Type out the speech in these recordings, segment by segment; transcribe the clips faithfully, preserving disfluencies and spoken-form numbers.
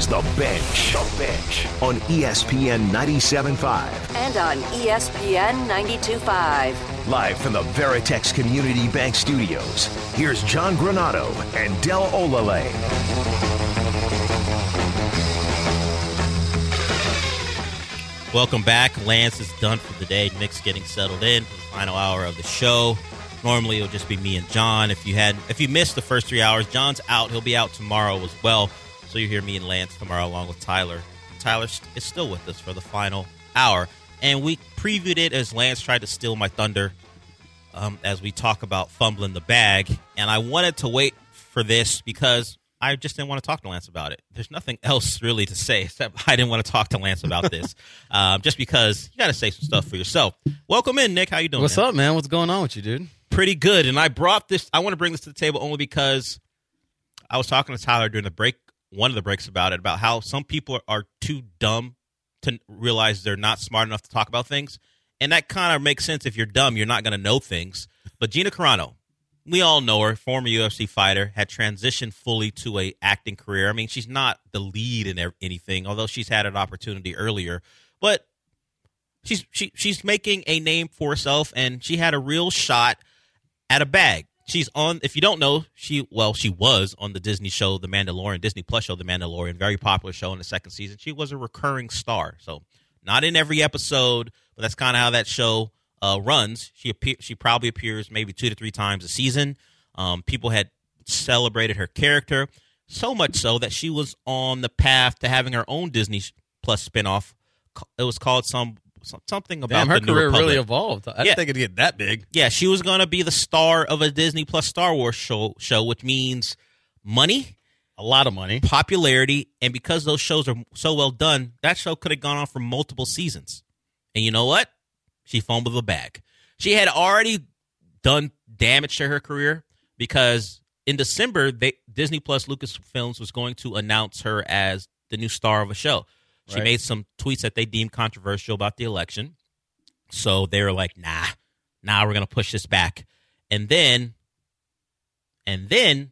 is The Bench. The Bench on E S P N ninety-seven point five. And on E S P N ninety-two point five. Live from the Veritex Community Bank Studios, here's John Granato and Del Olale. Welcome back. Lance is done for the day. Nick's getting settled in for the final hour of the show. Normally, it'll just be me and John. If you had, if you missed the first three hours, John's out. He'll be out tomorrow as well. So you hear me and Lance tomorrow along with Tyler. Tyler is still with us for the final hour. And we previewed it as Lance tried to steal my thunder um, as we talk about fumbling the bag. And I wanted to wait for this because I just didn't want to talk to Lance about it. There's nothing else really to say except I didn't want to talk to Lance about this. um, just because you got to say some stuff for yourself. Welcome in, Nick. How you doing? What's man? up, man? What's going on with you, dude? Pretty good. And I brought this, I want to bring this to the table only because I was talking to Tyler during the break, one of the breaks about it, about how some people are too dumb to realize they're not smart enough to talk about things. And that kind of makes sense. If you're dumb, you're not going to know things. But Gina Carano, we all know her, former U F C fighter, had transitioned fully to a acting career. I mean, she's not the lead in anything, although she's had an opportunity earlier. But she's she, she's making a name for herself, and she had a real shot at a bag. She's on, if you don't know, she, well, she was on the Disney show, The Mandalorian, Disney Plus show, The Mandalorian, very popular show in the second season. She was a recurring star. So not in every episode, but that's kind of how that show uh, runs. She appear, she probably appears maybe two to three times a season. Um, people had celebrated her character, so much so that she was on the path to having her own Disney Plus spinoff. It was called some something about Damn, her the New career Republic. really evolved. I didn't Yeah. think it'd get that big. Yeah, she was going to be the star of a Disney Plus Star Wars show, show, which means money, A lot of money. popularity, and because those shows are so well done, that show could have gone on for multiple seasons. And you know what? She fumbled the bag. She had already done damage to her career because in December, they, Disney Plus Lucasfilms was going to announce her as the new star of a show. She Right. made some tweets that they deemed controversial about the election. So they were like, nah, nah, we're going to push this back. And then, and then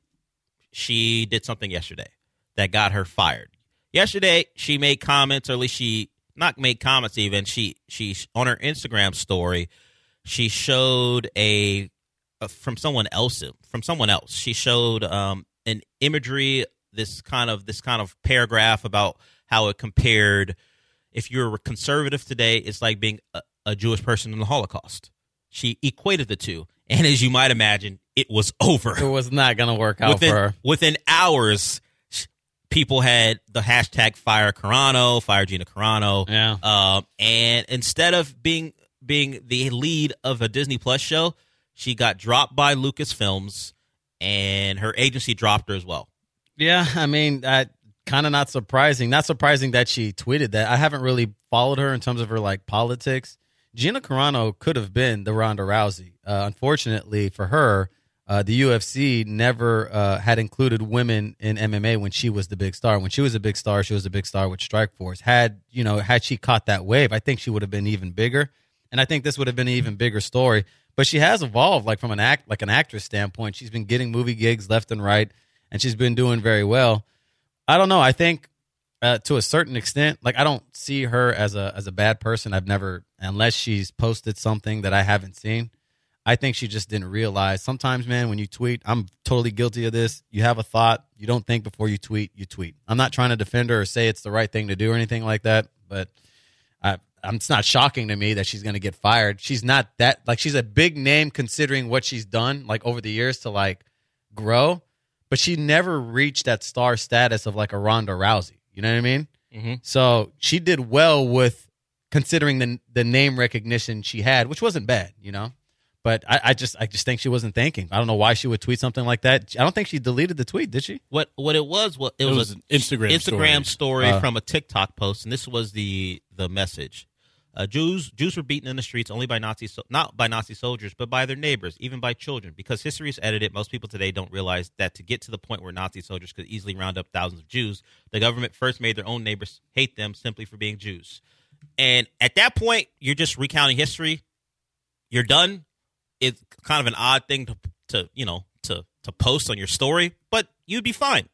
she did something yesterday that got her fired. Yesterday, she made comments, or at least she, not made comments even, she, she on her Instagram story, she showed a, a from someone else, from someone else, she showed um, an imagery, this kind of, this kind of paragraph about how it compared, if you're a conservative today, it's like being a, a Jewish person in the Holocaust. She equated the two. And as you might imagine, it was over. It was not going to work out within, for her. Within hours, people had the hashtag fire Carano, fire Gina Carano. Yeah. Um, and instead of being being the lead of a Disney Plus show, she got dropped by Lucasfilms, and her agency dropped her as well. Yeah, I mean, that kind of not surprising. Not surprising that she tweeted that. I haven't really followed her in terms of her like politics. Gina Carano could have been the Ronda Rousey. Uh, unfortunately for her, uh, the U F C never uh, had included women in M M A when she was the big star. When she was a big star, she was a big star with Strikeforce. Had you know, had she caught that wave, I think she would have been even bigger. And I think this would have been an even bigger story. But she has evolved, like from an act, like an actress standpoint. She's been getting movie gigs left and right, and she's been doing very well. I don't know. I think uh, to a certain extent, like I don't see her as a as a bad person. I've never, unless she's posted something that I haven't seen. I think she just didn't realize. Sometimes, man, when you tweet, I'm totally guilty of this. You have a thought, you don't think before you tweet, you tweet. I'm not trying to defend her or say it's the right thing to do or anything like that, but I, I'm, it's not shocking to me that she's going to get fired. She's not that, like, she's a big name considering what she's done, like, over the years to, like, grow, but she never reached that star status of, like, a Ronda Rousey. You know what I mean? Mm-hmm. So she did well with considering the the name recognition she had, which wasn't bad, you know? But I, I just I just think she wasn't thinking. I don't know why she would tweet something like that. I don't think she deleted the tweet, did she? What what it was? What it, It was, was an Instagram Instagram story, story. Uh. from a TikTok post, and this was the the message. Uh, Jews Jews were beaten in the streets only by Nazi so- not by Nazi soldiers, but by their neighbors, even by children. Because history is edited, most people today don't realize that to get to the point where Nazi soldiers could easily round up thousands of Jews, the government first made their own neighbors hate them simply for being Jews. And at that point, you're just recounting history. You're done. It's kind of an odd thing to, to you know, to to post on your story, but you'd be fine.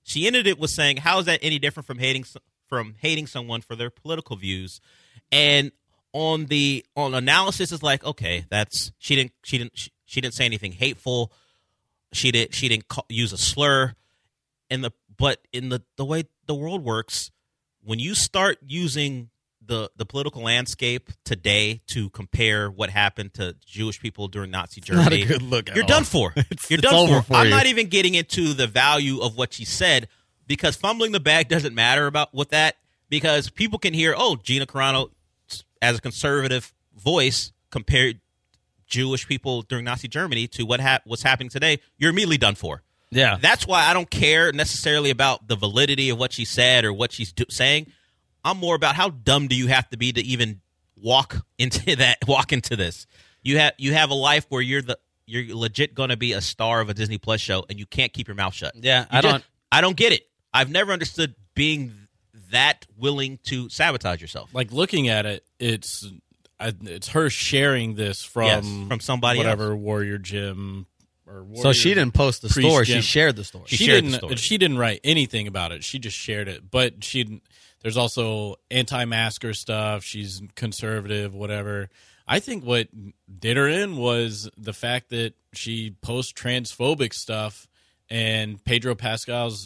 She ended it with saying, "How is that any different from hating from hating someone for their political views?" And on the on analysis is like, okay, that's she didn't she didn't she, she didn't say anything hateful. She did she didn't call, use a slur. And the but in the the way the world works, when you start using the the political landscape today to compare what happened to Jewish people during Nazi Germany, not a good look at you're all. done for. It's- you're it's done over for. for I'm you. not even getting into the value of what she said because fumbling the bag doesn't matter about with that because people can hear, oh, Gina Carano as a conservative voice compared Jewish people during Nazi Germany to what ha- what's happening today. You're immediately done for. Yeah. That's why I don't care necessarily about the validity of what she said or what she's do- saying. I'm more about how dumb do you have to be to even walk into that, walk into this. You have you have a life where you're the you're legit going to be a star of a Disney Plus show and you can't keep your mouth shut. Yeah, You I just- don't- I don't get it. I've never understood being that willing to sabotage yourself. Like looking at it, it's I, it's her sharing this from Yes, from somebody whatever Warrior Gym or Warrior So she didn't post the Priest story. Gym. She shared the story. She She shared the didn't. story. She didn't write anything about it. She just shared it. But she, there's also anti-masker stuff. She's conservative, whatever. I think what did her in was the fact that she posts transphobic stuff, and Pedro Pascal's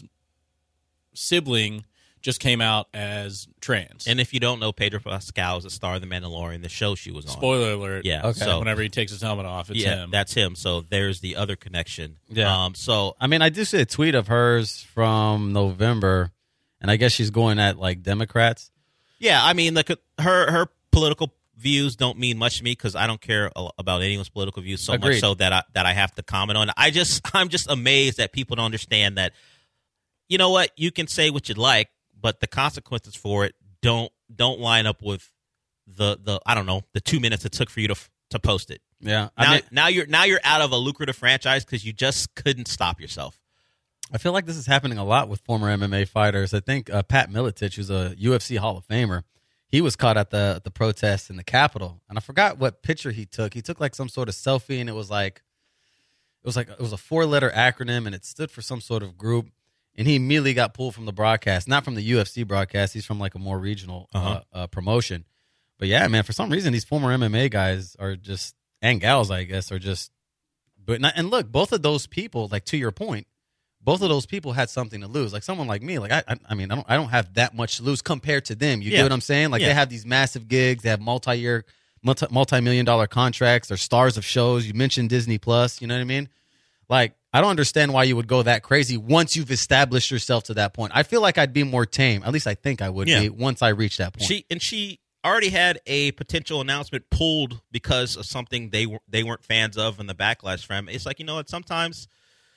sibling just came out as trans. And if you don't know, Pedro Pascal is a star of The Mandalorian, the show she was on. Spoiler alert. Yeah. Okay. So Whenever he takes his helmet off, it's yeah, him. that's him. So there's the other connection. Yeah. Um. So I mean, I do see a tweet of hers from November, and I guess she's going at like Democrats. yeah, I mean, like her her political views don't mean much to me because I don't care a- about anyone's political views so Agreed. much so that I that I have to comment on. I just I'm just amazed that people don't understand that. You know what? You can say what you'd like, but the consequences for it don't don't line up with the the I don't know the two minutes it took for you to to post it. Yeah, I Now mean, now you're now you're out of a lucrative franchise because you just couldn't stop yourself. I feel like this is happening a lot with former M M A fighters. I think uh, Pat Miletich, who's a U F C Hall of Famer, he was caught at the the protest in the Capitol, and I forgot what picture he took. He took like some sort of selfie, and it was like it was like it was a four letter acronym, and it stood for some sort of group. And he immediately got pulled from the broadcast, not from the U F C broadcast. He's from like a more regional uh, Uh-huh. uh, promotion. But yeah, man, for some reason, these former M M A guys are just, and gals, I guess, are just. But not, and look, both of those people, like to your point, both of those people had something to lose. Like someone like me, like I, I, I mean, I don't, I don't have that much to lose compared to them. You Yeah. get what I'm saying? Like Yeah. they have these massive gigs, they have multi-year, multi, multi-million dollar contracts. They're stars of shows. You mentioned Disney Plus. You know what I mean? Like I don't understand why you would go that crazy once you've established yourself to that point. I feel like I'd be more tame. At least I think I would Yeah. be once I reach that point. She and she already had a potential announcement pulled because of something they were they weren't fans of and the backlash from. It's like, you know what? Sometimes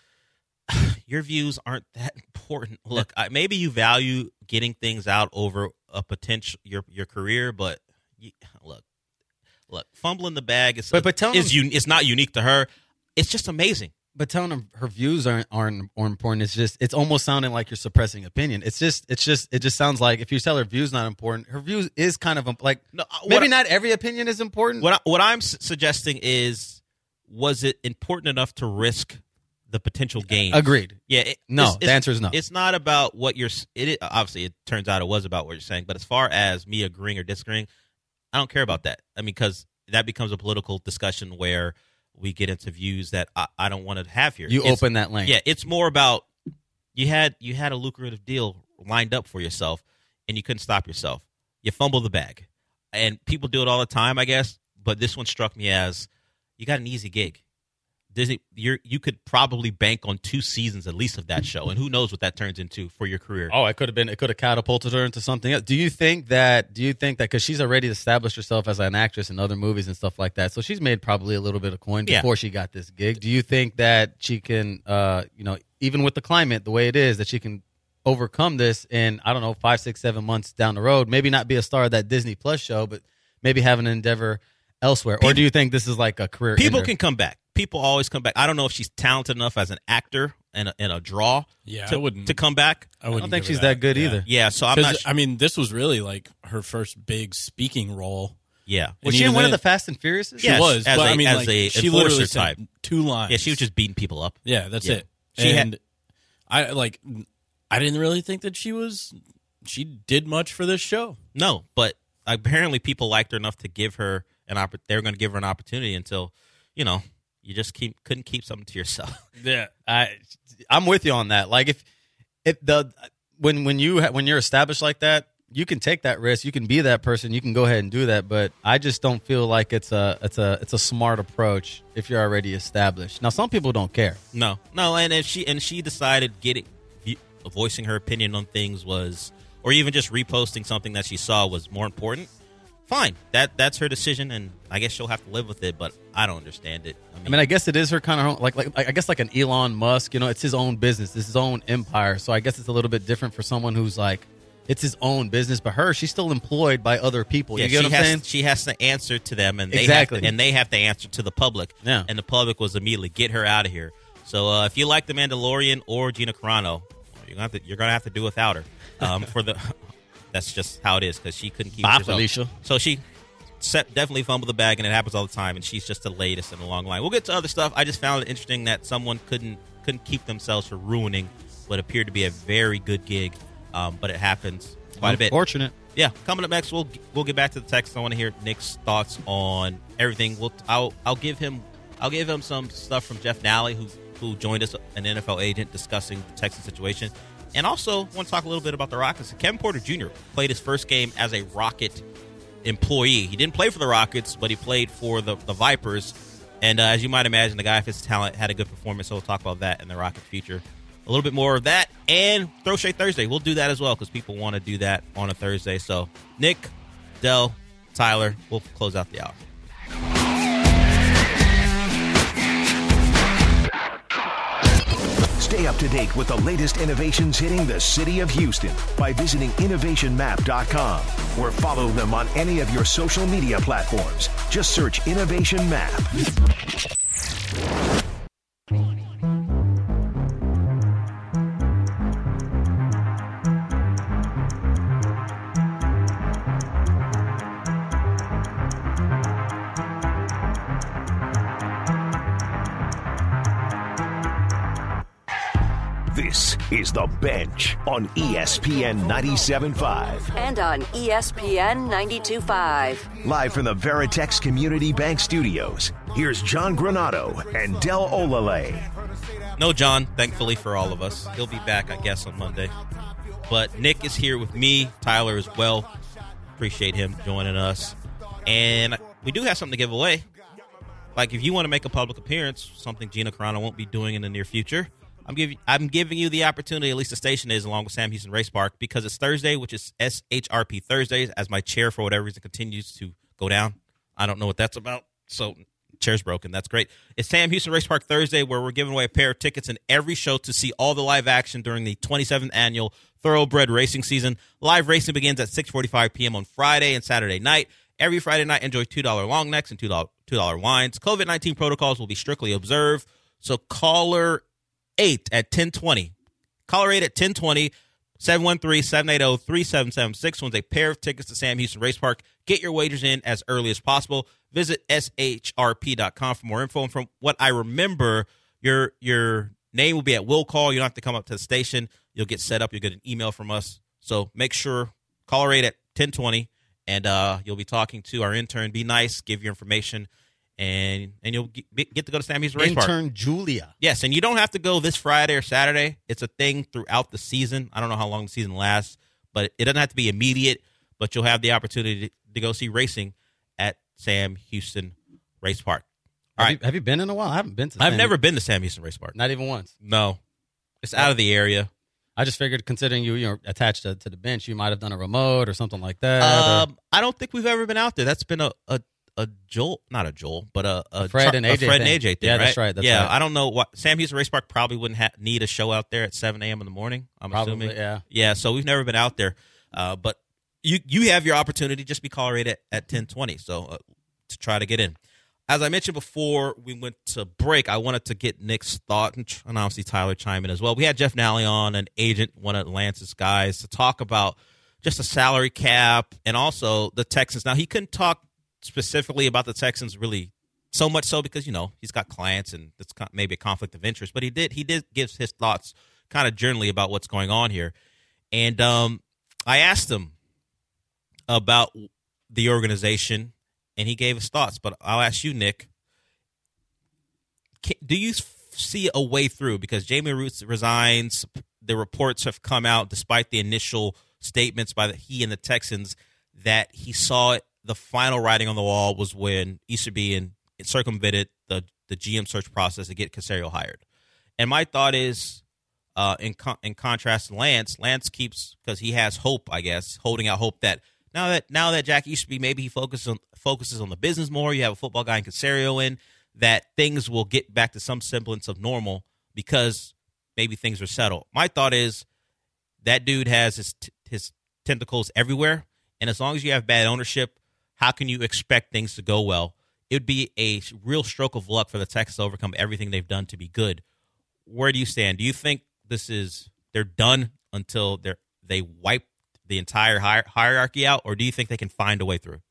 your views aren't that important. Look, I, maybe you value getting things out over a potential your your career, but you, look, look, fumbling the bag is But- but tell is them- un, it's not unique to her. It's just amazing. But telling her her views aren't aren't are important. It's just it's almost sounding like you're suppressing opinion. It's just it's just it just sounds like if you tell her views not important, her views is kind of like No, uh, what maybe I- not every opinion is important. What I, what I'm su- suggesting is, was it important enough to risk the potential gain? Agreed. Yeah. It, No, it's- the it's- answer is no. It's not about what you're. s- It is, obviously it turns out it was about what you're saying, but as far as me agreeing or disagreeing, I don't care about that. I mean, because that becomes a political discussion where we get into views that I, I don't want to have here. You It's- open that lane. Yeah, it's more about you had you had a lucrative deal lined up for yourself, and you couldn't stop yourself. You fumble the bag, and people do it all the time, I guess. But this one struck me as you got an easy gig. Disney, you're you could probably bank on two seasons at least of that show, and who knows what that turns into for your career. Oh, it could have been. It could have catapulted her into something else. Do you think that? Do you think that because she's already established herself as an actress in other movies and stuff like that, so she's made probably a little bit of coin Yeah. before she got this gig. Do you think that she can, uh, you know, even with the climate the way it is, that she can overcome this in I don't know five, six, seven months down the road? Maybe not be a star of that Disney Plus show, but maybe have an endeavor elsewhere. Or People- do you think this is like a career? People ender? can come back. People always come back. I don't know if she's talented enough as an actor and a, and a draw Yeah, to, I wouldn't- to come back. I, I wouldn't don't think give her she's that good Yeah. either. Yeah, so I'm not. Because sh- I mean, this was really like her first big speaking role. yeah, Was And she in even one of then- the Fast and Furious? She Yes, was, as but a- I mean, as like, a she literally enforcer said type. two lines. yeah, she was just beating people up. Yeah, that's Yeah. it. She and had- I like I didn't really think that she was she did much for this show. No, but apparently people liked her enough to give her an opp- they were going to give her an opportunity until, you know, you just keep couldn't keep something to yourself. Yeah, I I'm with you on that. Like if if the when when you ha- when you're established like that, you can take that risk. You can be that person. You can go ahead and do that. But I just don't feel like it's a it's a it's a smart approach if you're already established. Now, some people don't care. No, no, and if she and she decided getting voicing her opinion on things was, or even just reposting something that she saw was more important. Fine, that that's her decision, and I guess she'll have to live with it. But I don't understand it. I mean, I mean, I guess it is her kind of like like I guess like an Elon Musk. You know, it's his own business, it's his own empire. So I guess it's a little bit different for someone who's like, it's his own business, but her, she's still employed by other people. Yeah, you get she what I'm has, saying? She has to answer to them, and they Exactly. have to, and they have to answer to the public. Yeah. And the public was immediately get her out of here. So uh, if you like The Mandalorian or Gina Carano, you're gonna have to, you're gonna have to do without her. Um, for the that's just how it is because she couldn't keep Bye, it herself. Felicia. So she set, definitely fumbled the bag, and it happens all the time. And she's just the latest in the long line. We'll get to other stuff. I just found it interesting that someone couldn't couldn't keep themselves from ruining what appeared to be a very good gig, um, but it happens quite a bit. Unfortunate. Yeah, coming up next, we'll we'll get back to the text. I want to hear Nick's thoughts on everything. We'll I'll I'll give him I'll give him some stuff from Jeff Nally, who who joined us, an N F L agent, discussing the Texans situation, and also want to talk a little bit about the Rockets. Kevin Porter Junior played his first game as a Rocket employee. He didn't play for the Rockets, but he played for the the Vipers. And uh, as you might imagine, the guy of his talent had a good performance. So we'll talk about that in the Rocket future. A little bit more of that, and Throw Shade Thursday. We'll do that as well because people want to do that on a Thursday. So Nick, Del, Tyler, we'll close out the hour. Stay up to date with the latest innovations hitting the city of Houston by visiting innovation map dot com or follow them on any of your social media platforms. Just search Innovation Map. This is The Bench on E S P N ninety-seven point five. And on E S P N ninety-two point five. Live from the Veritex Community Bank Studios, here's John Granado and Del Olale. No John, thankfully for all of us. He'll be back, I guess, on Monday. But Nick is here with me, Tyler as well. Appreciate him joining us. And we do have something to give away. Like if you want to make a public appearance, something Gina Carano won't be doing in the near future, I'm giving I'm giving you the opportunity, at least the station is, along with Sam Houston Race Park, because it's Thursday, which is S H R P Thursdays, as my chair, for whatever reason, continues to go down. I don't know what that's about, so chair's broken. That's great. It's Sam Houston Race Park Thursday, where we're giving away a pair of tickets in every show to see all the live action during the twenty-seventh Annual Thoroughbred Racing Season. Live racing begins at six forty-five p.m. on Friday and Saturday night. Every Friday night, enjoy two dollars long necks and two dollars two dollars wines. COVID nineteen protocols will be strictly observed, so caller eight at ten twenty. Caller eight at ten twenty, seven one three, seven eight zero, three seven seven six wins a pair of tickets to Sam Houston Race Park. Get your wagers in as early as possible. Visit S H R P dot com for more info. And from what I remember, your your name will be at will call. You don't have to come up to the station. You'll get set up. You'll get an email from us. So make sure, caller eight at ten twenty, and uh, you'll be talking to our intern. Be nice. Give your information. And and you'll get, get to go to Sam Houston Race Park. Intern Julia. Yes, and you don't have to go this Friday or Saturday. It's a thing throughout the season. I don't know how long the season lasts, but it doesn't have to be immediate. But you'll have the opportunity to, to go see racing at Sam Houston Race Park. All have right. You, have you been in a while? I haven't been to I've Sam- never been to Sam Houston Race Park. Not even once. No. It's out of the area. I just figured, considering you, you're attached to, to the bench, you might have done a remote or something like that. or- Um, I don't think we've ever been out there. That's been a, a, a Joel, not a Joel, but a, a Fred and A J a Fred thing. and A J thing. Yeah, right? that's right, that's yeah, right. I don't know what Sam Houston Race Park probably wouldn't ha- need a show out there at seven a.m. in the morning. I'm Probably, assuming. yeah. Yeah, so we've never been out there, uh, but you you have your opportunity. Just be caller rate at, at ten twenty, so uh, to try to get in. As I mentioned before we went to break, I wanted to get Nick's thought, and, and obviously Tyler chime in as well. We had Jeff Nally on, an agent, one of Lance's guys, to talk about just a salary cap and also the Texans. Now, he couldn't talk specifically about the Texans really so much so because, you know, he's got clients and it's maybe a conflict of interest, but he did he did give his thoughts kind of generally about what's going on here. And um, I asked him about the organization, and he gave his thoughts. But I'll ask you, Nick, can, do you see a way through? Because Jamie Roots resigns. The reports have come out, despite the initial statements by the, he and the Texans, that he saw it, the final writing on the wall was when Easterby and circumvented the, the G M search process to get Caserio hired. And my thought is, uh, in con- in contrast to Lance, Lance keeps, because he has hope, I guess, holding out hope that now that now that Jack Easterby, maybe he focuses on focuses on the business more. You have a football guy in Caserio in, that things will get back to some semblance of normal because maybe things are settled. My thought is that dude has his t- his tentacles everywhere, and as long as you have bad ownership, how can you expect things to go well? It would be a real stroke of luck for the Texans to overcome everything they've done to be good. Where do you stand? Do you think this is they're done until they they wipe the entire hier- hierarchy out, or do you think they can find a way through?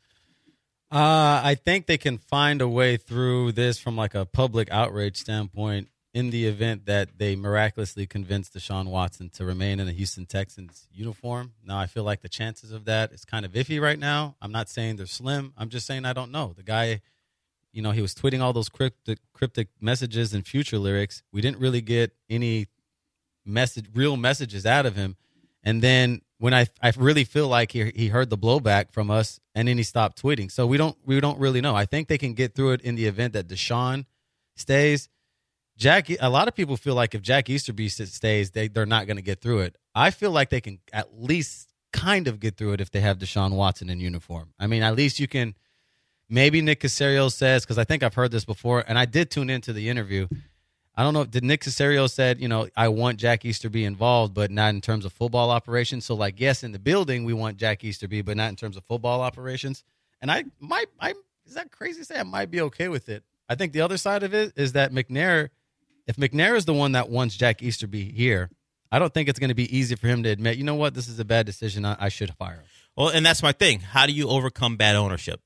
Uh, I think they can find a way through this from like a public outrage standpoint in the event that they miraculously convince Deshaun Watson to remain in a Houston Texans uniform. Now, I feel like the chances of that is kind of iffy right now. I'm not saying they're slim. I'm just saying I don't know. The guy, you know, he was tweeting all those cryptic, cryptic messages and future lyrics. We didn't really get any message, real messages out of him. And then when I I really feel like he he heard the blowback from us, and then he stopped tweeting. So we don't we don't really know. I think they can get through it in the event that Deshaun stays. Jack, a lot of people feel like if Jack Easterby stays, they, they're not going to get through it. I feel like they can at least kind of get through it if they have Deshaun Watson in uniform. I mean, at least you can, maybe Nick Caserio says, because I think I've heard this before, and I did tune into the interview. I don't know, did Nick Caserio said, you know, I want Jack Easterby involved, but not in terms of football operations. So, like, yes, in the building, we want Jack Easterby, but not in terms of football operations. And I might, I is that crazy to say? I might be okay with it. I think the other side of it is that McNair, if McNair is the one that wants Jack Easterby here, I don't think it's going to be easy for him to admit, you know what, this is a bad decision. I, I should fire him. Well, and that's my thing. How do you overcome bad ownership?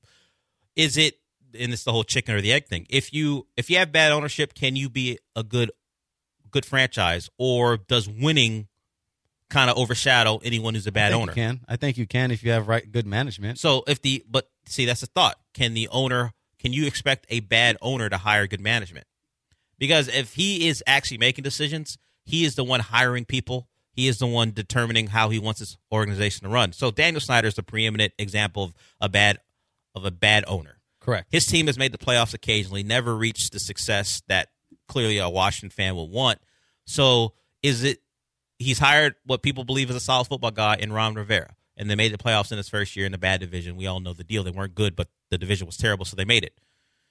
Is it, and it's the whole chicken or the egg thing. If you if you have bad ownership, can you be a good good franchise, or does winning kind of overshadow anyone who's a bad I think owner? You can. I think you can if you have right good management. So if the but see that's the thought. Can the owner? Can you expect a bad owner to hire good management? Because if he is actually making decisions, he is the one hiring people. He is the one determining how he wants his organization to run. So Daniel Snyder is the preeminent example of a bad of a bad owner. Correct. His team has made the playoffs occasionally, never reached the success that clearly a Washington fan will want. So is it he's hired what people believe is a solid football guy in Ron Rivera, and they made the playoffs in his first year in the bad division. We all know the deal. They weren't good, but the division was terrible, so they made it.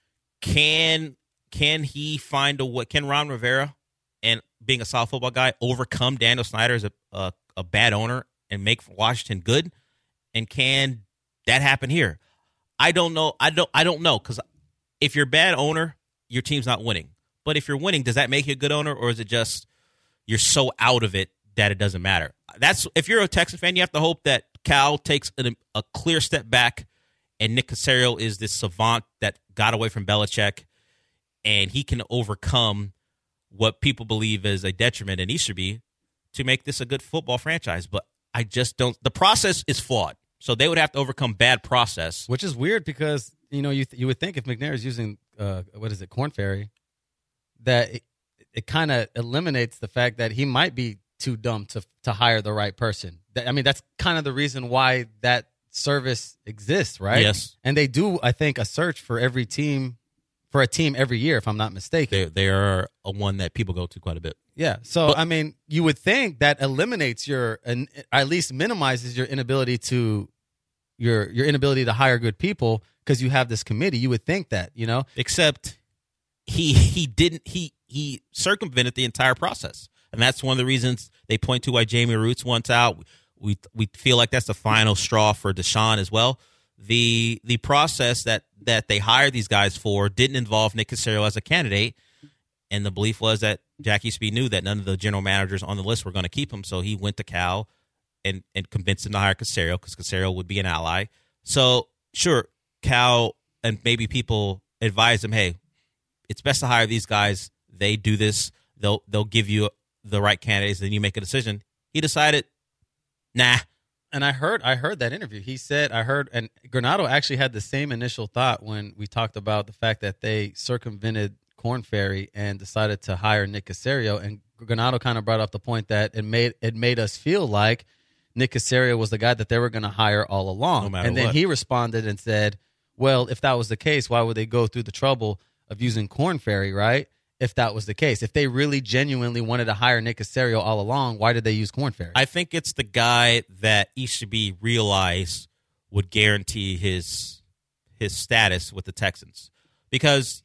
Can can he find a way? Can Ron Rivera, and being a solid football guy, overcome Daniel Snyder as a, a, a bad owner and make Washington good? And can that happen here? I don't know. I don't. I don't know, because if you're a bad owner, your team's not winning. But if you're winning, does that make you a good owner, or is it just you're so out of it that it doesn't matter? That's if you're a Texans fan, you have to hope that Cal takes a, a clear step back, and Nick Caserio is this savant that got away from Belichick, and he can overcome what people believe is a detriment in Easterby to make this a good football franchise. But I just don't. The process is flawed. So they would have to overcome bad process. Which is weird because, you know, you th- you would think if McNair is using, uh, what is it, Corn Ferry, that it, it kind of eliminates the fact that he might be too dumb to to hire the right person. That, I mean, that's kind of the reason why that service exists, right? Yes. And they do, I think, a search for every team, for a team every year, if I'm not mistaken. They, they are a one that people go to quite a bit. Yeah. So, But- I mean, you would think that eliminates your, and at least minimizes your inability to, your your inability to hire good people because you have this committee. You would think that, you know? Except he he didn't he he circumvented the entire process, and that's one of the reasons they point to why Jamie Roots wants out. We we feel like that's the final straw for Deshaun as well. The the process that that they hired these guys for didn't involve Nick Caserio as a candidate, and the belief was that Jack Easterby knew that none of the general managers on the list were going to keep him, so he went to Cal and and convinced him to hire Caserio because Caserio would be an ally. So sure, Cal and maybe people advise him, hey, it's best to hire these guys. They do this. They'll they'll give you the right candidates, then you make a decision. He decided, nah. And I heard I heard that interview. He said, I heard, and Granato actually had the same initial thought when we talked about the fact that they circumvented Korn Ferry and decided to hire Nick Caserio. And Granato kind of brought up the point that it made it made us feel like Nick Caserio was the guy that they were going to hire all along. No matter and then what. he responded and said, well, if that was the case, why would they go through the trouble of using Korn Ferry, right? If that was the case. If they really genuinely wanted to hire Nick Caserio all along, why did they use Korn Ferry? I think it's the guy that Easterby realized would guarantee his his status with the Texans, because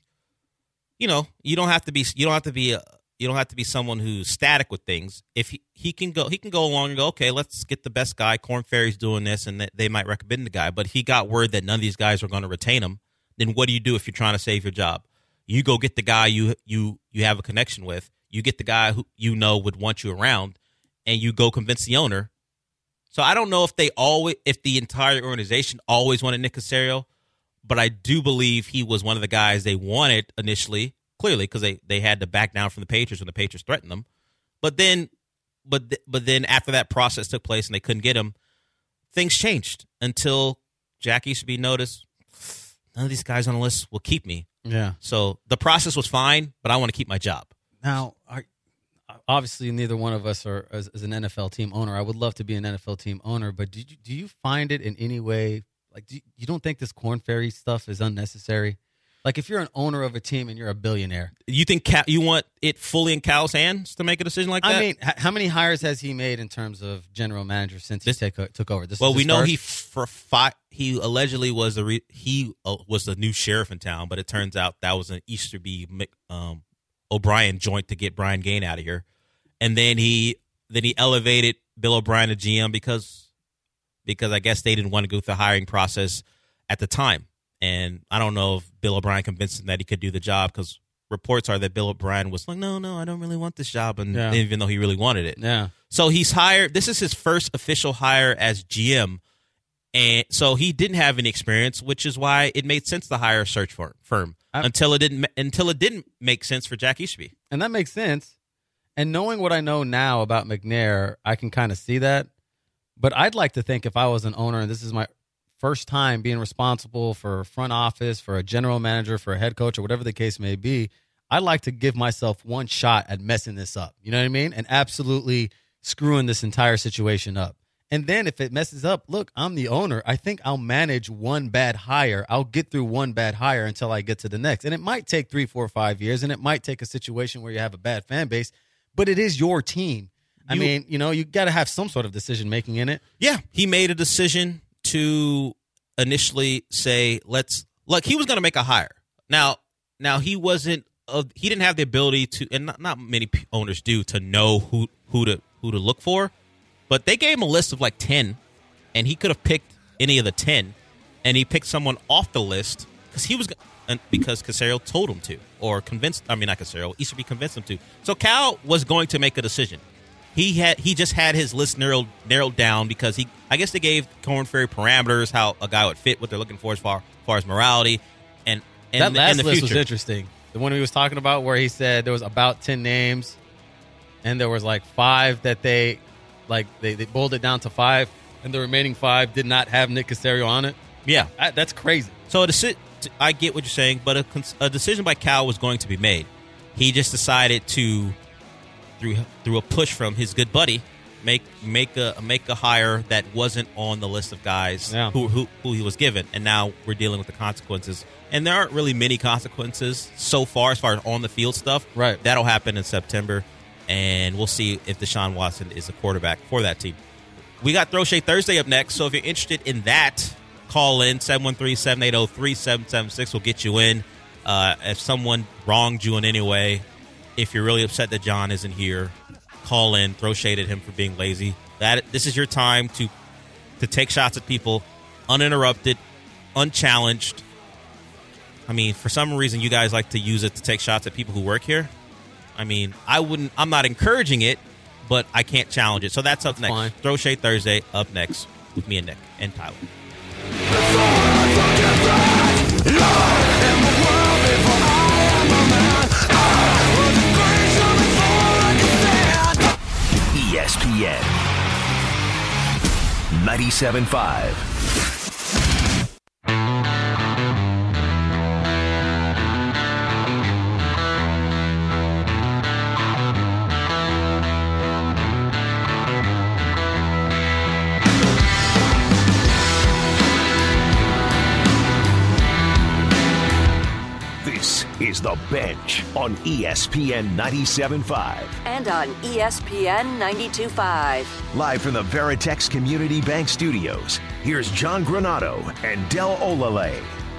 you know you don't have to be you don't have to be a, you don't have to be someone who's static with things. If he, he can go he can go along and go, okay, let's get the best guy. Korn Ferry's doing this, and they might recommend the guy. But he got word that none of these guys are going to retain him. Then what do you do if you're trying to save your job? You go get the guy you you you have a connection with. You get the guy who you know would want you around, and you go convince the owner. So I don't know if they always, if the entire organization always wanted Nick Caserio, but I do believe he was one of the guys they wanted initially, clearly, because they, they had to back down from the Patriots when the Patriots threatened them. But then, but th- but then after that process took place and they couldn't get him, things changed until Jack Easterby noticed none of these guys on the list will keep me. Yeah. So the process was fine, but I want to keep my job. Now, are, obviously, neither one of us are as, as an N F L team owner. I would love to be an N F L team owner, but do you, do you find it in any way, like, do you, you don't think this Korn Ferry stuff is unnecessary? Like, if you're an owner of a team and you're a billionaire. You think Cal, you want it fully in Cal's hands to make a decision like that? I mean, h- how many hires has he made in terms of general manager since This- he take, took over? This Well, is we his know first? he for fi- he allegedly was a re- he uh, was the new sheriff in town, but it turns out that was an Easterby um, O'Brien joint to get Brian Gain out of here, and then he then he elevated Bill O'Brien to G M because because I guess they didn't want to go through the hiring process at the time, and I don't know if Bill O'Brien convinced him that he could do the job, because reports are that Bill O'Brien was like, no, no, I don't really want this job, and Yeah. even though he really wanted it, Yeah. so he's hired. This is his first official hire as G M, and so he didn't have any experience, which is why it made sense to hire a search firm, firm I- until it didn't until it didn't make sense for Jack Easterby. And that makes sense. And knowing what I know now about McNair, I can kind of see that. But I'd like to think if I was an owner and this is my first time being responsible for a front office, for a general manager, for a head coach, or whatever the case may be, I'd like to give myself one shot at messing this up. You know what I mean? And absolutely screwing this entire situation up. And then if it messes up, look, I'm the owner. I think I'll manage one bad hire. I'll get through one bad hire until I get to the next. And it might take three, four, five years, and it might take a situation where you have a bad fan base, but it is your team. I You- mean, you know, you got to have some sort of decision making in it. Yeah, he made a decision to initially say, "Let's look." He was going to make a hire. Now, now he wasn't. Uh, he didn't have the ability to, and not, not many p- owners do, to know who who to who to look for. But they gave him a list of like ten, and he could have picked any of the ten, and he picked someone off the list because he was and because Caserio told him to, or convinced. I mean, not Caserio. Easterby convinced him to. So Cal was going to make a decision. He had he just had his list narrowed narrowed down because he I guess they gave Korn Ferry parameters how a guy would fit, what they're looking for as far as far as morality and and That last and the list future. was interesting. The one he was talking about where he said there was about ten names, and there was like five that they, like they, they boiled it down to five, and the remaining five did not have Nick Caserio on it. Yeah. I, that's crazy. So a deci- I get what you're saying, but a, cons- a decision by Cal was going to be made. He just decided to, through through a push from his good buddy, make make a make a hire that wasn't on the list of guys Yeah. who, who who he was given, and now we're dealing with the consequences. And there aren't really many consequences so far as far as on the field stuff. Right. That'll happen in September, and we'll see if Deshaun Watson is a quarterback for that team. We got Throw Shade Thursday up next, so if you're interested in that, call in seven one three, seven eight zero, three seven seven six. We'll get you in. Uh, if someone wronged you in any way, if you're really upset that John isn't here, call in, throw shade at him for being lazy. That this is your time to to take shots at people uninterrupted, unchallenged. I mean, for some reason, you guys like to use it to take shots at people who work here. I mean, I wouldn't. I'm not encouraging it, but I can't challenge it. So that's up That's next. fine. Throw Shade Thursday up next with me and Nick and Tyler. Before I am a man, I was a creature before I could stand. ninety-seven point five. This is The Bench on E S P N ninety-seven point five. And on E S P N ninety-two point five. Live from the Veritex Community Bank Studios, here's John Granato and Del Olale.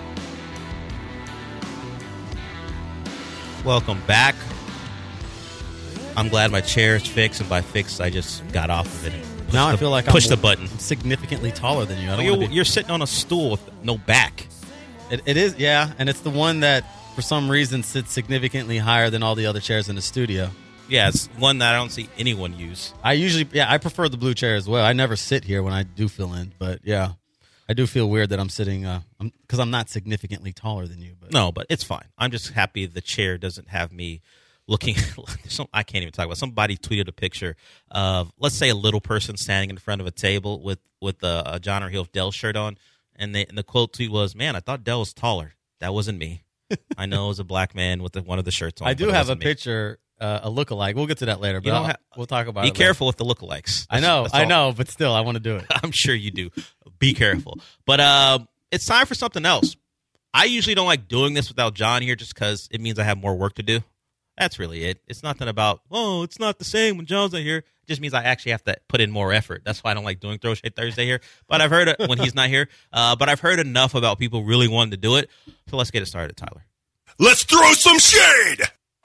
Welcome back. I'm glad my chair is fixed, and by fixed, I just got off of it. And Now the, I feel like push I'm the button. significantly taller than you. I don't You're, wanna be- you're sitting on a stool with no back. It, it is, yeah, and it's the one that, for some reason, sits significantly higher than all the other chairs in the studio. Yeah, it's one that I don't see anyone use. I usually, yeah, I prefer the blue chair as well. I never sit here when I do fill in, but yeah, I do feel weird that I'm sitting, uh, because I'm, I'm not significantly taller than you. But No, but it's fine. I'm just happy the chair doesn't have me looking. some, I can't even talk about. Somebody tweeted a picture of, let's say, a little person standing in front of a table with with a, a John or Hill Dell shirt on, and, they, and the quote tweet was, "Man, I thought Dell was taller. That wasn't me. I know it was a black man with the, one of the shirts on." I do but it have a wasn't me." picture, uh, a lookalike. We'll get to that later, but You don't I'll- have- we'll talk about Be it later. careful with the lookalikes. I know, That's I all. know, but still, I want to do it. I'm sure you do. Be careful. But uh, it's time for something else. I usually don't like doing this without John here just because it means I have more work to do. That's really it. It's nothing about, oh, it's not the same when John's not here. It just means I actually have to put in more effort. That's why I don't like doing Throw Shade Thursday here. But I've heard it when he's not here. Uh, but I've heard enough about people really wanting to do it. So let's get it started, Tyler. Let's throw some shade!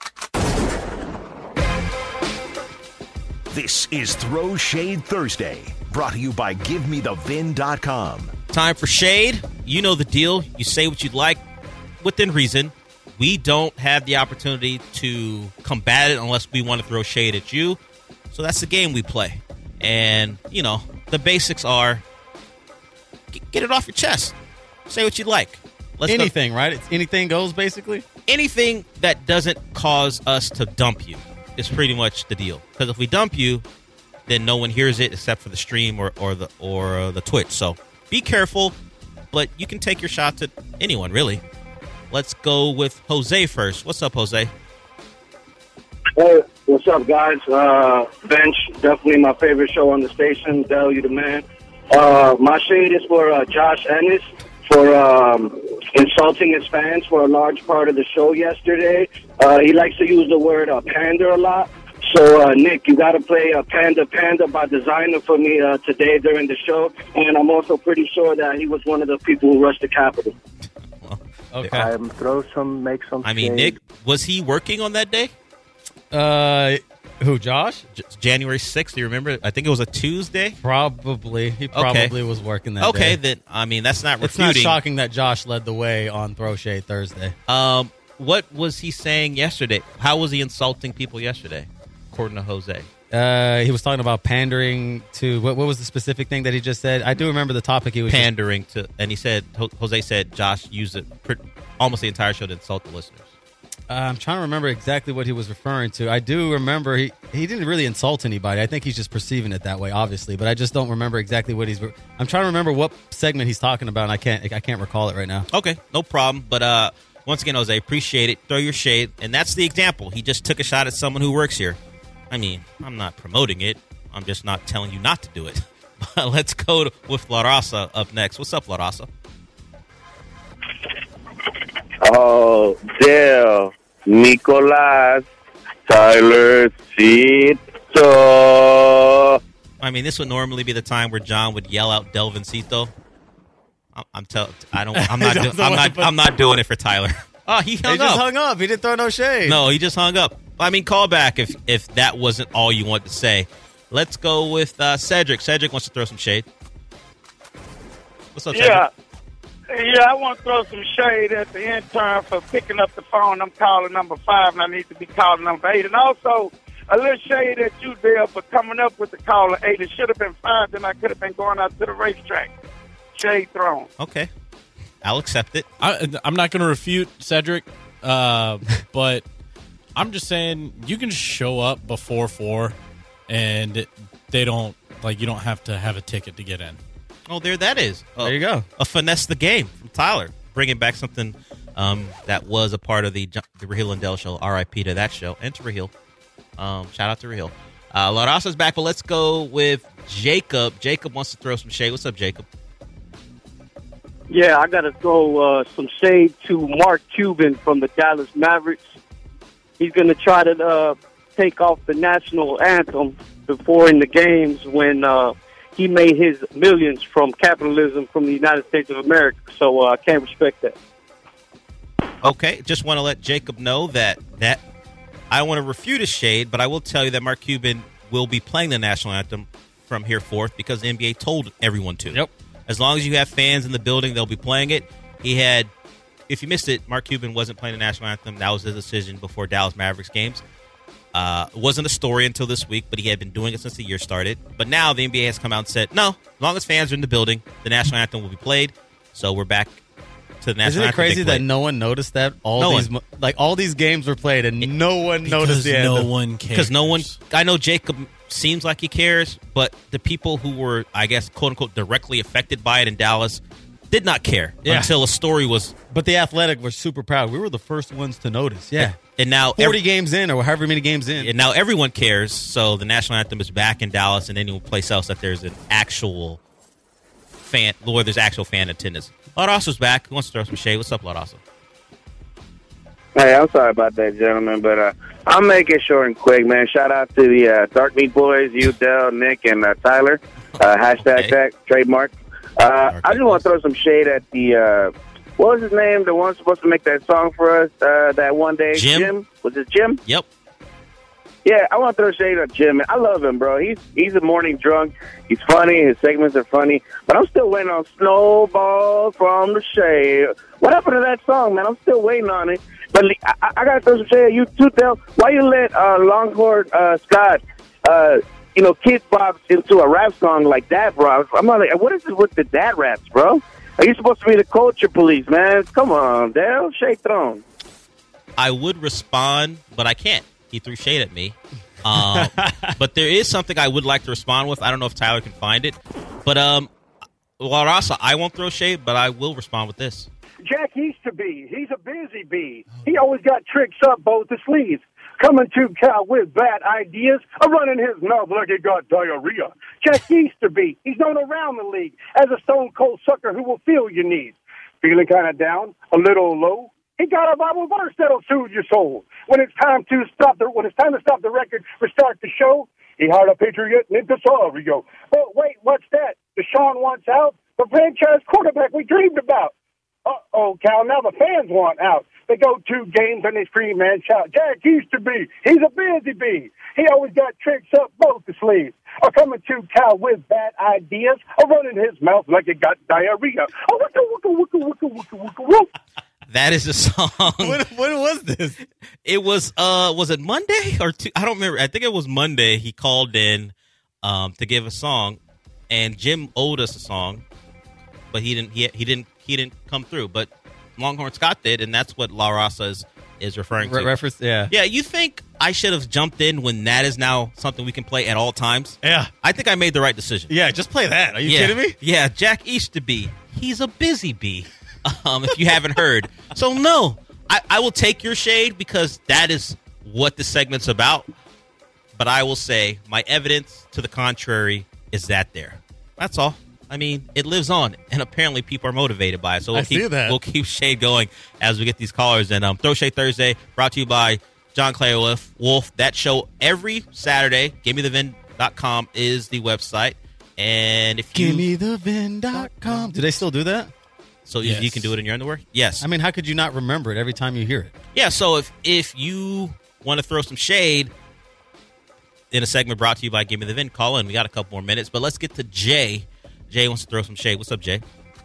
This is Throw Shade Thursday, brought to you by Give Me The Vin dot com. Time for shade. You know the deal. You say what you'd like within reason. We don't have the opportunity to combat it unless we want to throw shade at you. So that's the game we play. And, you know, the basics are g- get it off your chest. Say what you'd like. Let's go- Anything, right? It's anything goes, basically. anything that doesn't cause us to dump you is pretty much the deal. Because if we dump you, then no one hears it except for the stream or, or the or uh, the Twitch. So be careful, but you can take your shots at anyone, really. Let's go with Jose first. What's up, Jose? Hey, what's up, guys? Uh, Bench, definitely my favorite show on the station. Del, you the man. Uh, my shade is for uh, Josh Ennis for um, insulting his fans for a large part of the show yesterday. Uh, he likes to use the word uh, pander a lot. So, uh, Nick, you got to play uh, Panda Panda by Designer for me uh, today during the show. And I'm also pretty sure that he was one of the people who rushed the Capitol. Okay. Um, throw some, make some. I mean, shade. Nick, was he working on that day? Uh, who, Josh? J- January sixth, do you remember? I think it was a Tuesday. Probably. He probably was working that Okay, day. then, I mean, that's not It's not refuting. shocking that Josh led the way on Throw Shade Thursday. Um, what was he saying yesterday? How was he insulting people yesterday, according to Jose? Uh, he was talking about pandering to what? What was the specific thing that he just said? I do remember the topic. He was just- Pandering to, and he said, Ho- Jose said Josh used it per, almost the entire show to insult the listeners. uh, I'm trying to remember exactly what he was referring to. I do remember he he didn't really insult anybody. I think he's just perceiving it that way, obviously. But I just don't remember exactly what he's. Re- I'm trying to remember what segment he's talking about, and I can't I can't recall it right now. Okay, no problem. But uh, once again, Jose, appreciate it. Throw your shade, and that's the example. He just took a shot at someone who works here. I mean, I'm not promoting it. I'm just not telling you not to do it. But let's go to, with La Raza up next. What's up, La Raza? Oh, Del, Nicolas, Tyler, Cito. I mean, this would normally be the time where John would yell out Del Vincito. I'm, I'm telling. I don't. I'm not. He Do, doesn't I'm want not. to put- I'm not doing it for Tyler. Oh, he hung he just up. hung up. He didn't throw no shade. No, he just hung up. I mean, call back if if that wasn't all you wanted to say. Let's go with uh, Cedric. Cedric wants to throw some shade. What's up, Yeah. Cedric? Yeah, I want to throw some shade at the intern for picking up the phone. I'm calling number five, and I need to be calling number eight. And also, a little shade at you, Dale, for coming up with the caller eight. It should have been five, then I could have been going out to the racetrack. Shade thrown. Okay, I'll accept it. I, I'm not going to refute Cedric, uh, but I'm just saying you can just show up before four, and they don't like you don't have to have a ticket to get in. Oh, there that is. Oh, There you go. A finesse the game from Tyler, bringing back something um, that was a part of the the Raheel and Dell show. R I P to that show and to Raheel. Um, shout out to Raheel. Uh, La Raza's back, but let's go with Jacob. Jacob wants to throw some shade. What's up, Jacob? Yeah, I got to throw uh, some shade to Mark Cuban from the Dallas Mavericks. He's going to try to uh, take off the national anthem before in the games when uh, he made his millions from capitalism from the United States of America. So uh, I can't respect that. Okay, just want to let Jacob know that that I don't want to refute his shade, but I will tell you that Mark Cuban will be playing the national anthem from here forth because the N B A told everyone to. Yep. As long as you have fans in the building, they'll be playing it. He had, if you missed it, Mark Cuban wasn't playing the national anthem. That was his decision before Dallas Mavericks games. Uh, it wasn't a story until this week, but he had been doing it since the year started. But now the N B A has come out and said, no, as long as fans are in the building, the national anthem will be played. So we're back to the national Isn't it anthem. crazy being that played. no one noticed that? All No these one. mo- like all these games were played and no one noticed Because the no anthem. one cares. Because no one, I know Jacob seems like he cares, but the people who were, I guess, quote unquote, directly affected by it in Dallas did not care Yeah. until a story was. But the Athletic were super proud. We were the first ones to notice. Yeah. And now, forty every, games in or however many games in. and now everyone cares. So the national anthem is back in Dallas and any place else that there's an actual fan, where there's actual fan attendance. Laudaso's back. He wants to throw some shade. What's up, Laudaso? Hey, I'm sorry about that, gentlemen, but uh, I'll make it short and quick, man. Shout out to the uh, Dark Meat Boys, you, Dell, Nick, and uh, Tyler. Uh, hashtag Okay. that, trademark. Uh, I just want to throw some shade at the, uh, what was his name, the one supposed to make that song for us uh, that one day? Jim? Jim? Was it Jim? Yep. Yeah, I want to throw shade at Jim. I love him, bro. He's he's a morning drunk. He's funny. His segments are funny. But I'm still waiting on Snowball from the Shade. What happened to that song, man? I'm still waiting on it. But I, I got to throw some shade at you, too, Del. Why you let uh, Longhorn uh, Scott, uh, you know, kid box into a rap song like that, bro? I'm not like, what is it with the dad raps, bro? Are you supposed to be the culture police, man? Come on, Del. Shake throne. I would respond, but I can't. He threw shade at me. Um, but there is something I would like to respond with. I don't know if Tyler can find it. But, um, Larasa, I won't throw shade, but I will respond with this. Jack Easterby, he's a busy bee. He always got tricks up both the sleeves. Coming to Cal with bad ideas, a running his mouth like he got diarrhea. Jack Easterby, he's known around the league as a stone cold sucker who will feel your needs. Feeling kind of down, a little low. He got a Bible verse that'll soothe your soul. When it's time to stop the when it's time to stop the record, restart the show. He hired a Patriot into Sorrio. But wait, what's that? Deshaun wants out. The franchise quarterback we dreamed about. Uh-oh, Cal, now the fans want out. They go to games and they scream and shout, Jack Easterby, he's a busy bee. He always got tricks up both the sleeves. Or coming to Cal with bad ideas, or running his mouth like it got diarrhea. Oh, wicka, wicka, wicka, wicka, wicka, wicka, whoop. That is a song. What, what was this? It was, uh, was it Monday or two? I don't remember. I think it was Monday. He called in um, to give a song, and Jim owed us a song, but he didn't. He, he didn't. He didn't come through. But Longhorn Scott did, and that's what La Raza is, is referring to. Re- reference, yeah. Yeah, you think I should have jumped in when that is now something we can play at all times? Yeah. I think I made the right decision. Yeah, just play that. Are you yeah. kidding me? Yeah, Jack Easterby. He's a busy bee, um, if you haven't heard. So, no, I, I will take your shade because that is what the segment's about. But I will say my evidence to the contrary is that there. That's all. I mean, it lives on, and apparently people are motivated by it. So we'll I keep see that. we'll keep shade going as we get these callers. And um, Throw Shade Thursday brought to you by John Clay Wolf. Wolf. That show every Saturday. Give me the vin dot com is the website. And if you Give me the vin dot com. Do they still do that? So you- Yes. you can do it in your underwear? Yes. I mean, how could you not remember it every time you hear it? Yeah, so if if you want to throw some shade in a segment brought to you by Give Me the Vin, call in. We got a couple more minutes, but let's get to Jay. Jay wants to throw some shade. What's up, Jay?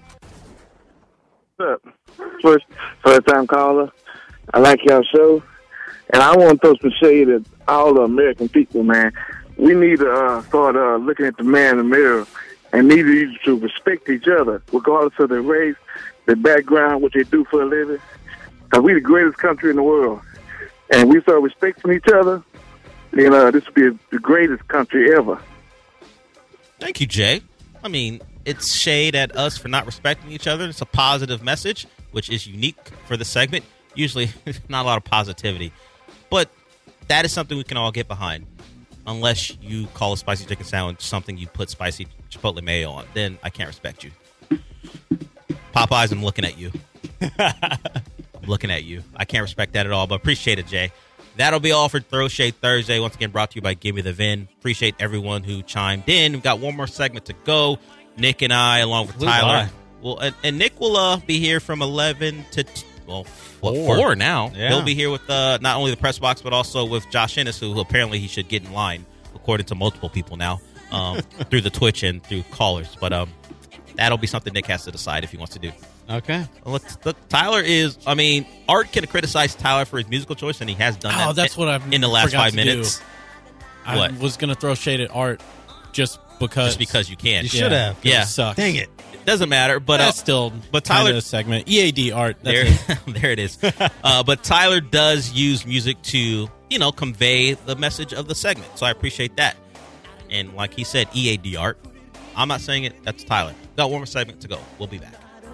What's up? First, first time caller. I like y'all show, and I want to throw some shade at all the American people, man. We need to uh, start uh, looking at the man in the mirror and need to, to respect each other, regardless of their race, their background, what they do for a living. Because we the greatest country in the world, and we start respecting each other, then uh, this will be the greatest country ever. Thank you, Jay. I mean, it's shade at us for not respecting each other. It's a positive message, which is unique for the segment. Usually, not a lot of positivity. But that is something we can all get behind. Unless you call a spicy chicken sandwich something you put spicy chipotle mayo on. Then I can't respect you. Popeyes, I'm looking at you. I'm looking at you. I can't respect that at all, but appreciate it, Jay. That'll be all for Throw Shade Thursday. Once again, brought to you by Give Me the Vin. Appreciate everyone who chimed in. We've got one more segment to go. Nick and I, along with Blue Tyler. eye. Well, and, and Nick will uh, be here from eleven to t- well, what, Four. four now. Yeah. He'll be here with uh, not only the press box, but also with Josh Ennis, who, who apparently he should get in line, according to multiple people now, um, through the Twitch and through callers. But um, that'll be something Nick has to decide if he wants to do. Okay. Look, look, Tyler is, I mean, Art can criticize Tyler for his musical choice, and he has done that Oh, that's in, what I've in the last forgot five to minutes. do. I What? was going to throw shade at Art just because. Just because you can. You should Yeah, have. 'cause Yeah. It sucks. Dang it. It doesn't matter, but That's uh, still but Tyler- kinda a segment. E A D Art. That's there, it. there it is. Uh, but Tyler does use music to, you know, convey the message of the segment. So I appreciate that. And like he said, E A D Art. I'm not saying it. That's Tyler. Got one more segment to go. We'll be back.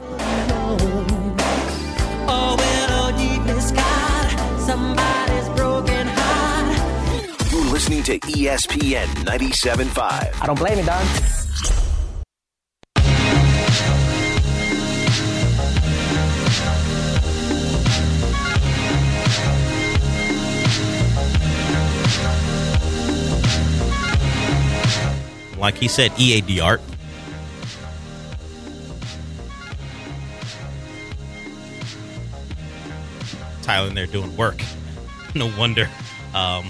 Oh, well, oh, deepness, God, somebody's broken heart. You're listening to E S P N ninety-seven point five. I don't blame you, Don. Like he said, E A D Art. Tyler in there doing work. No wonder. Um,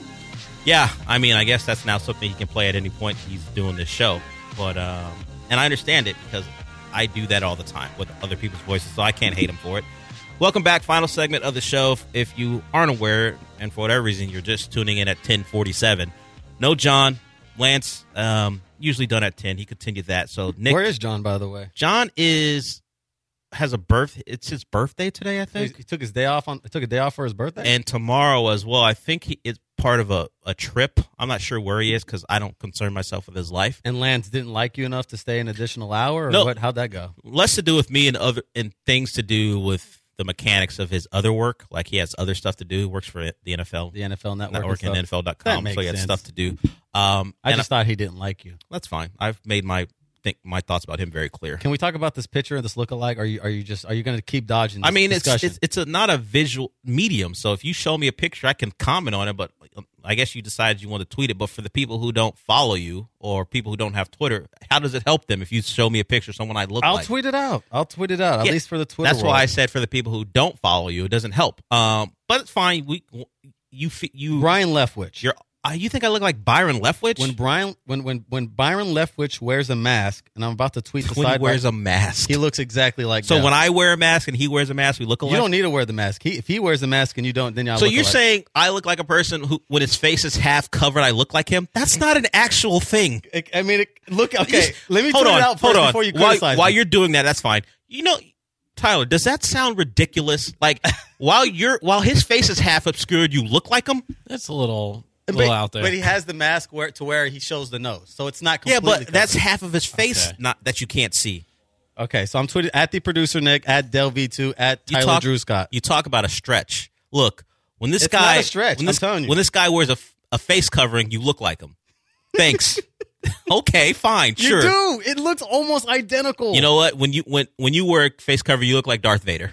yeah, I mean, I guess that's now something he can play at any point he's doing this show. But um, and I understand it because I do that all the time with other people's voices, so I can't hate him for it. Welcome back. Final segment of the show. If you aren't aware, and for whatever reason you're just tuning in at ten forty-seven, no John. Lance, um, usually done at ten. He continued that. So Nick, Where is John, by the way? John is has a birth. It's his birthday today, I think. He took his day off on. He took a day off for his birthday. And tomorrow as well. I think he is part of a, a trip. I'm not sure where he is because I don't concern myself with his life. And Lance didn't like you enough to stay an additional hour, or No. what? How'd that go? Less to do with me and other and things to do with the mechanics of his other work. Like he has other stuff to do. He works for the N F L, The N F L Network, network and and N stuff. F L dot That com. makes So he had sense. stuff to do. Um, I and just thought he didn't like you. that's fine. I've made my think my thoughts about him very clear. Can we talk about this picture and this lookalike? Are you are you just are you going to keep dodging? This I mean, it's discussion? it's it's a, not a visual medium. So if you show me a picture, I can comment on it. But I guess you decided you want to tweet it. But for the people who don't follow you or people who don't have Twitter, how does it help them if you show me a picture of someone I look I'll like? tweet it out. I'll tweet it out. At Yeah, least for the Twitter. That's why world. I said for the people who don't follow you, it doesn't help. Um, but it's fine. We you fe- you Brian Leftwich. You're uh, you think I look like Byron Leftwich When Brian when when when Byron Leftwich wears a mask, and I'm about to tweet the when he side. wears a mask? He looks exactly like. So Dell. when I wear a mask and he wears a mask, we look alike. you don't need to wear the mask. He, if he wears a mask and you don't, then y'all. So look you're alike. saying I look like a person who, when his face is half covered, I look like him? That's not an actual thing. I mean, it, look. Okay, let me hold tweet on, it out hold first on. before you while, criticize while me. you're doing that, that's fine. You know, Tyler, does that sound ridiculous? Like while you're while his face is half obscured, you look like him? That's a little, But, little out there. but he has the mask where to where he shows the nose, so it's not Yeah, completely. but that's covered. half of his face, Okay. not that you can't see. Okay, so I'm tweeting at the producer Nick, at Del V two, at You Tyler talk, Drew Scott. You talk about a stretch. Look, when this It's guy not a stretch, when I'm this, telling you. when this guy wears a, f- a face covering, you look like him. Thanks. Okay, fine, You sure. do. It looks almost identical. You know what? When you when when you wear a face cover, you look like Darth Vader.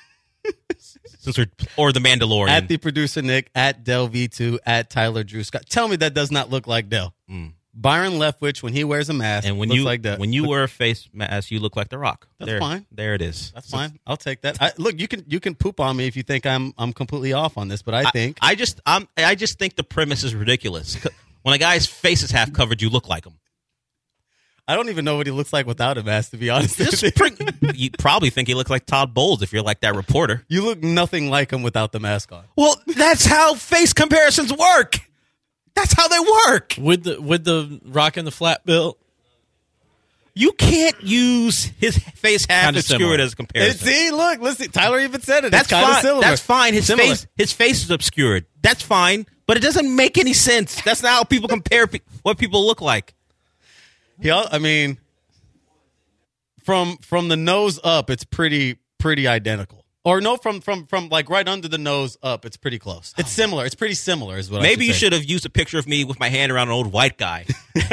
Since we're or the Mandalorian. At the producer Nick, at Del V two, at Tyler Drew Scott. Tell me that does not look like Del. Mm. Byron Leftwich, when he wears a mask, and when looks you like that. when you wear a face mask, you look like The Rock. That's there, fine. There it is. That's fine. I'll take that. I, look, you can you can poop on me if you think I'm I'm completely off on this, but I think I just I'm I just think the premise is ridiculous. When a guy's face is half covered, you look like him. I don't even know what he looks like without a mask. To be honest, Just bring, you probably think he looks like Todd Bowles if you're like that reporter. you look nothing like him without the mask on. Well, that's how face comparisons work. That's how they work. with the with the rock and the flat bill. You can't use his face half Kinda obscured similar. as a comparison. See, look, listen. Tyler even said it. That's it's kind of fine. similar. That's fine. His Similar. face, his face is obscured. That's fine, but it doesn't make any sense. That's not how people compare pe- what people look like. He, al- I mean, from from the nose up, it's pretty pretty identical. Or no, from from from like right under the nose up, it's pretty close. It's similar. It's pretty similar, is what. Maybe I you say. should have used a picture of me with my hand around an old white guy.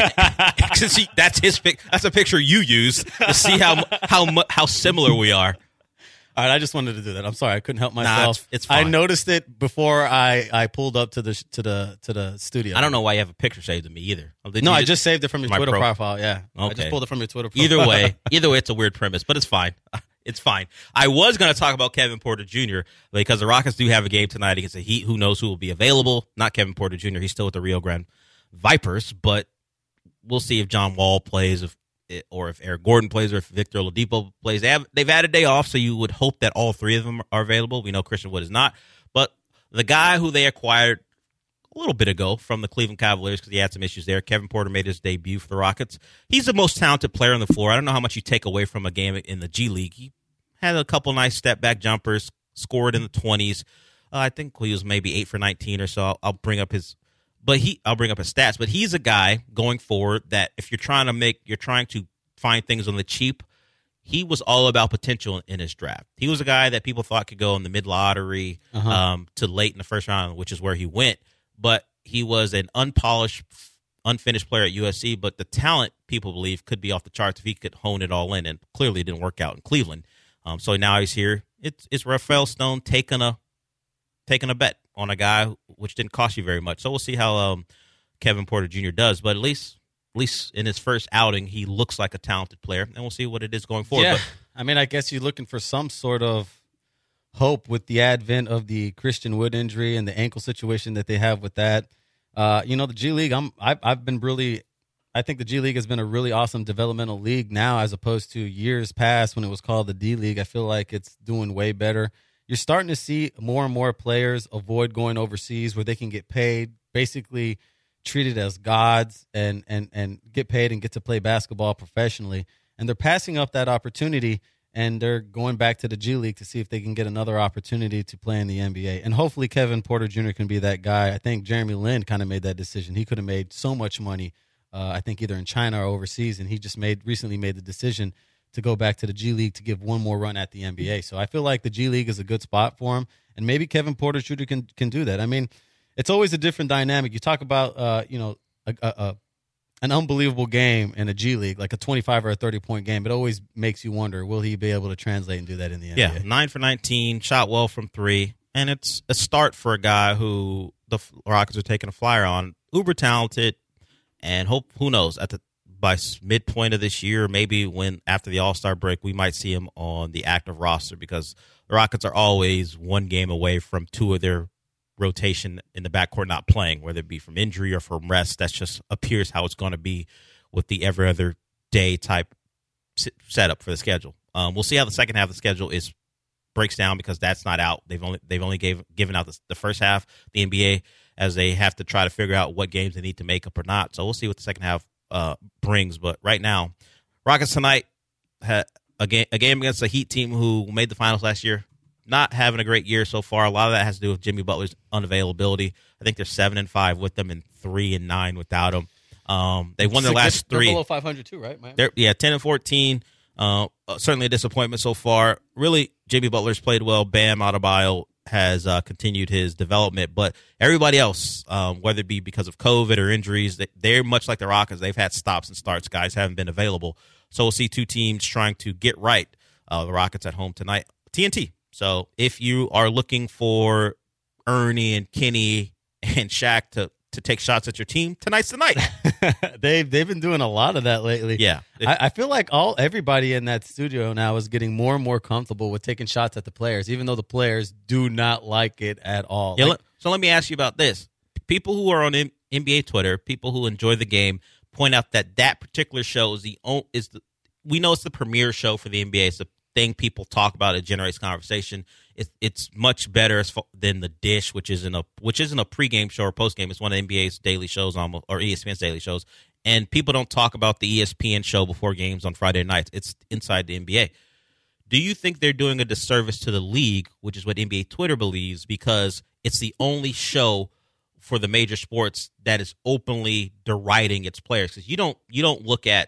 Since he, that's his pic. That's a picture you used to see how how mu- how similar we are. All right, I just wanted to do that. I'm sorry, I couldn't help Nah, myself. it's- it's I fine. noticed it before I, I pulled up to the to the to the studio. I don't know why you have a picture saved of me either. Oh, did No, you I just saved it from your my Twitter pro- profile. Yeah, I Okay. just pulled it from your Twitter profile. Either way, either way, it's a weird premise, but it's fine. It's fine. I was going to talk about Kevin Porter Junior because the Rockets do have a game tonight against the Heat. Who knows who will be available? Not Kevin Porter Junior He's still with the Rio Grande Vipers, but we'll see if John Wall plays, if or if Eric Gordon plays, or if Victor Oladipo plays. They have, they've had a day off, so you would hope that all three of them are available. We know Christian Wood is not, but the guy who they acquired a little bit ago from the Cleveland Cavaliers, because he had some issues there, Kevin Porter made his debut for the Rockets. He's the most talented player on the floor. I don't know how much you take away from a game in the G League. He had a couple nice step-back jumpers, scored in the twenties. Uh, I think he was maybe eight for nineteen or so. I'll, I'll bring up his But he, I'll bring up his stats. But he's a guy going forward that if you're trying to make, you're trying to find things on the cheap, he was all about potential in his draft. He was a guy that people thought could go in the mid lottery Uh-huh. um, to late in the first round, which is where he went. But he was an unpolished, unfinished player at U S C. But the talent, people believe, could be off the charts if he could hone it all in. And clearly, it didn't work out in Cleveland. Um, so now he's here. It's it's Rafael Stone taking a taking a bet on a guy which didn't cost you very much. So we'll see how um, Kevin Porter Junior does. But at least at least in his first outing, he looks like a talented player, and we'll see what it is going forward. Yeah, But I mean, I guess you're looking for some sort of hope with the advent of the Christian Wood injury and the ankle situation that they have with that. Uh, you know, the G League, I'm, I've, I've been really, I think the G League has been a really awesome developmental league now, as opposed to years past when it was called the D League. I feel like it's doing way better. You're starting to see more and more players avoid going overseas where they can get paid, basically treated as gods, and and and get paid and get to play basketball professionally. And they're passing up that opportunity, and they're going back to the G League to see if they can get another opportunity to play in the N B A. And hopefully Kevin Porter Junior can be that guy. I think Jeremy Lin kind of made that decision. He could have made so much money, uh, I think either in China or overseas, and he just made recently made the decision to go back to the G League to give one more run at the N B A. So I feel like the G League is a good spot for him, and maybe Kevin Porter Junior can can do that. I mean, it's always a different dynamic. You talk about, uh, you know, a, a, a an unbelievable game in a G League, like a twenty-five or a thirty-point game. It always makes you wonder, will he be able to translate and do that in the N B A? yeah, nine for nineteen, shot well from three, and it's a start for a guy who the Rockets are taking a flyer on. Uber talented, and hope who knows at the by midpoint of this year, maybe when after the All-Star break, we might see him on the active roster, because the Rockets are always one game away from two of their rotation in the backcourt not playing, whether it be from injury or from rest. That's just appears how it's going to be with the every other day type s- setup for the schedule. Um, we'll see how the second half of the schedule is breaks down, because that's not out. They've only they've only gave given out the, the first half, the N B A, as they have to try to figure out what games they need to make up or not. So we'll see what the second half uh, brings. But right now, Rockets tonight had a game a game against a Heat team who made the finals last year. Not having a great year so far. A lot of that has to do with Jimmy Butler's unavailability. I think they're seven and five with them and three and nine without him. Um, they won their last They're three. below five hundred too, right? Miami? They're yeah, ten and fourteen. Uh, certainly a disappointment so far. Really, Jimmy Butler's played well. Bam Adebayo has uh, continued his development, but everybody else, um, whether it be because of COVID or injuries, they, they're much like the Rockets. They've had stops and starts. Guys haven't been available. So we'll see two teams trying to get right. Uh, the Rockets at home tonight, T N T. So if you are looking for Ernie and Kenny and Shaq to, to take shots at your team, tonight's the night. they've they've been doing a lot of that lately. Yeah. I, I feel like all everybody in that studio now is getting more and more comfortable with taking shots at the players, even though the players do not like it at all. Yeah, Like, let- so let me ask you about this. People who are on M- N B A Twitter, people who enjoy the game, point out that that particular show is the only, is the we know it's the premier show for the N B A. It's the thing people talk about. It generates conversation. It's it's much better as far, than the Dish, which isn't a which isn't a pregame show or postgame. It's one of N B A's daily shows, almost, or E S P N's daily shows. And people don't talk about the E S P N show before games on Friday nights. It's inside the N B A. Do you think they're doing a disservice to the league, which is what N B A Twitter believes, because it's the only show for the major sports that is openly deriding its players? Because you don't you don't look at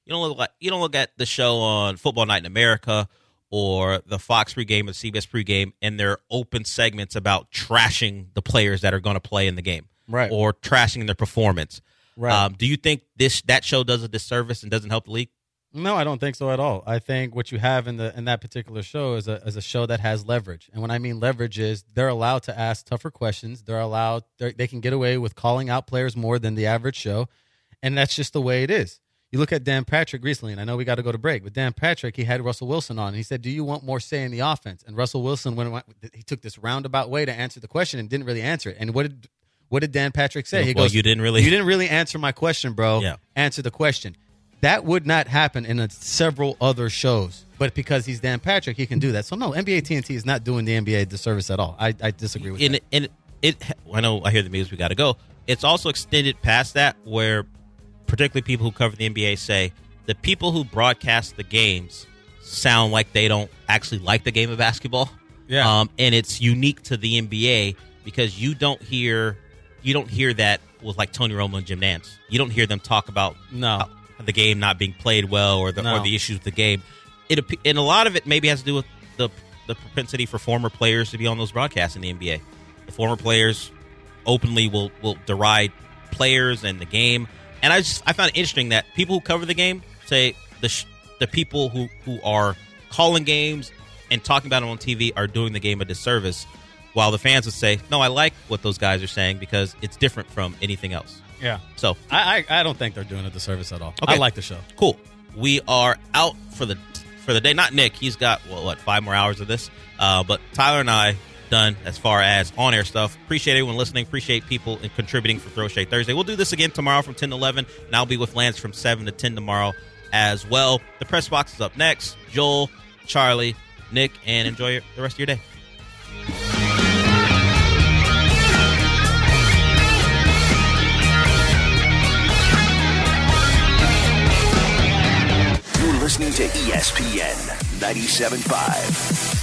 You don't look like you don't look at the show on Football Night in America or the Fox pregame or the C B S pregame, and they're open segments about trashing the players that are going to play in the game, right? Or trashing their performance, right? Um, do you think this that show does a disservice and doesn't help the league? No, I don't think so at all. I think what you have in the in that particular show is a is a show that has leverage, and when I mean leverage is they're allowed to ask tougher questions. They're allowed they're, they can get away with calling out players more than the average show, and that's just the way it is. You look at Dan Patrick recently, and I know we got to go to break, but Dan Patrick, he had Russell Wilson on, and he said, "Do you want more say in the offense?" And Russell Wilson went, he took this roundabout way to answer the question and didn't really answer it. And what did what did Dan Patrick say? Well, he goes, "You didn't really you didn't really answer my question, bro. Yeah. Answer the question." That would not happen in a, several other shows, but because he's Dan Patrick, he can do that. So no, N B A T N T is not doing the N B A a disservice at all. I, I disagree with and that. It, and it, I know I hear the music. We got to go. It's also extended past that, where particularly people who cover the N B A say the people who broadcast the games sound like they don't actually like the game of basketball. Yeah, um, and it's unique to the N B A because you don't hear you don't hear that with like Tony Romo and Jim Nantz. You don't hear them talk about no. how, the game not being played well or the No. or the issues with the game. It and a lot of it maybe has to do with the the propensity for former players to be on those broadcasts in the N B A. The former players openly will will deride players and the game. And I just I found it interesting that people who cover the game say the sh- the people who, who are calling games and talking about them on T V are doing the game a disservice, while the fans would say, no, I like what those guys are saying because it's different from anything else. Yeah. So I, I I don't think they're doing a disservice at all. Okay. I like the show. Cool. We are out for the for the day. Not Nick. He's got well, what five more hours of this. Uh, but Tyler and I done as far as on air stuff. Appreciate everyone listening. Appreciate people and contributing for Throw Shade Thursday. We'll do this again tomorrow from ten to eleven, and I'll be with Lance from seven to ten tomorrow as well. The press box is up next. Joel, Charlie, Nick, and enjoy your, the rest of your day. You're listening to E S P N ninety-seven point five.